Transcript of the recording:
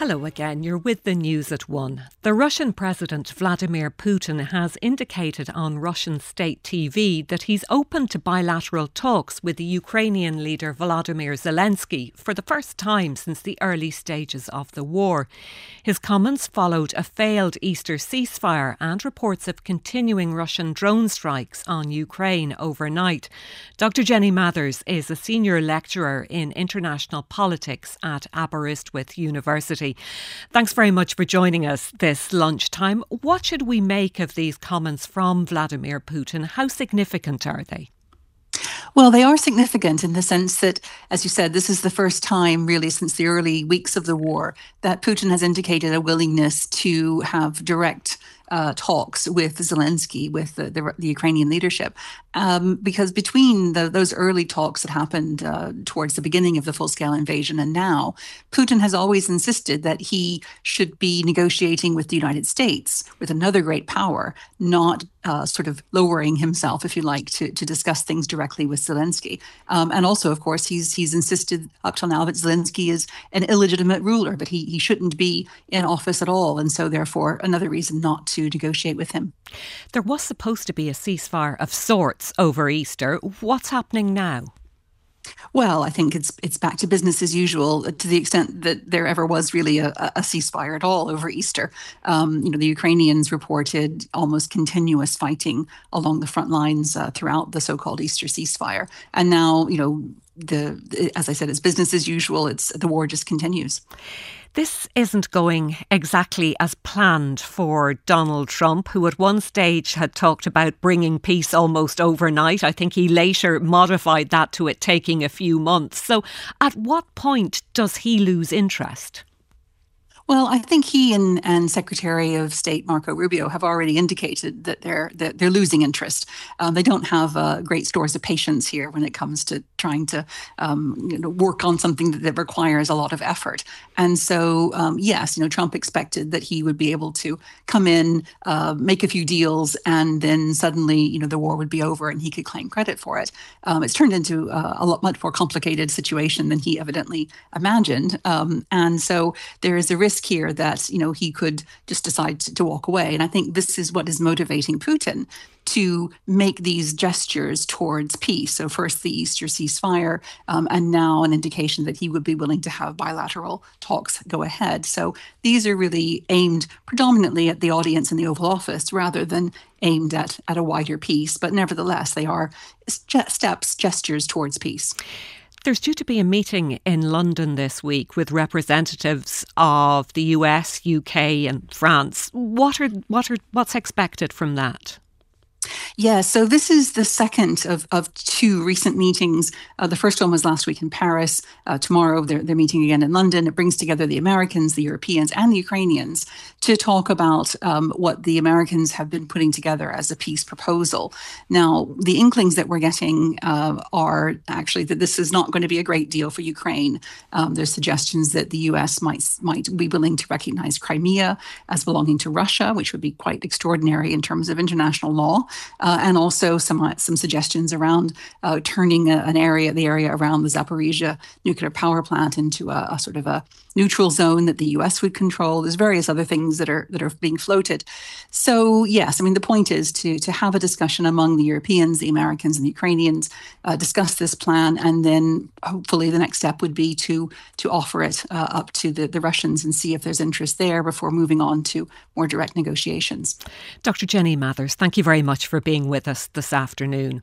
Hello again, you're with the news at 1. The Russian President Vladimir Putin has indicated on Russian state TV that he's open to bilateral talks with the Ukrainian leader Volodymyr Zelensky for the first time since the early stages of the war. His comments followed a failed Easter ceasefire and reports of continuing Russian drone strikes on Ukraine overnight. Dr. Jenny Mathers is a senior lecturer in international politics at Aberystwyth University. Thanks very much for joining us this lunchtime. What should we make of these comments from Vladimir Putin? How significant are they? Well, they are significant in the sense that, as you said, this is the first time really since the early weeks of the war that Putin has indicated a willingness to have direct talks with Zelensky, with the Ukrainian leadership, because between those early talks that happened towards the beginning of the full-scale invasion and now, Putin has always insisted that he should be negotiating with the United States, with another great power, not sort of lowering himself, if you like, to discuss things directly with Zelensky. And also, of course, he's insisted up till now that Zelensky is an illegitimate ruler, that he shouldn't be in office at all. And so, therefore, another reason not to negotiate with him. There was supposed to be a ceasefire of sorts over Easter. What's happening now? Well, I think it's back to business as usual to the extent that there ever was really a ceasefire at all over Easter. The Ukrainians reported almost continuous fighting along the front lines throughout the so-called Easter ceasefire. And now, as I said, it's business as usual. The war just continues. This isn't going exactly as planned for Donald Trump, who at one stage had talked about bringing peace almost overnight. I think he later modified that to it taking a few months. So at what point does he lose interest? Well, I think he and Secretary of State Marco Rubio have already indicated that they're losing interest. They don't have great stores of patience here when it comes to trying to work on something that requires a lot of effort. And so, yes, Trump expected that he would be able to come in, make a few deals, and then suddenly, the war would be over and he could claim credit for it. It's turned into much more complicated situation than he evidently imagined. And so there is a risk here that, he could just decide to walk away. And I think this is what is motivating Putin to make these gestures towards peace. So first the Easter ceasefire, and now an indication that he would be willing to have bilateral talks go ahead. So these are really aimed predominantly at the audience in the Oval Office rather than aimed at a wider peace. But nevertheless, they are gestures towards peace. There's due to be a meeting in London this week with representatives of the US, UK and France. What's expected from that? Yeah, so this is the second of two recent meetings. The first one was last week in Paris. Tomorrow they're meeting again in London. It brings together the Americans, the Europeans and the Ukrainians to talk about what the Americans have been putting together as a peace proposal. Now, the inklings that we're getting are actually that this is not going to be a great deal for Ukraine. There's suggestions that the US might be willing to recognize Crimea as belonging to Russia, which would be quite extraordinary in terms of international law. And also some suggestions around turning the area around the Zaporizhzhia nuclear power plant into a sort of a neutral zone that the U.S. would control. There's various other things that are being floated. So yes, the point is to have a discussion among the Europeans, the Americans, and the Ukrainians, discuss this plan, and then hopefully the next step would be to offer it up to the Russians and see if there's interest there before moving on to more direct negotiations. Dr. Jenny Mathers, thank you very much for being with us this afternoon.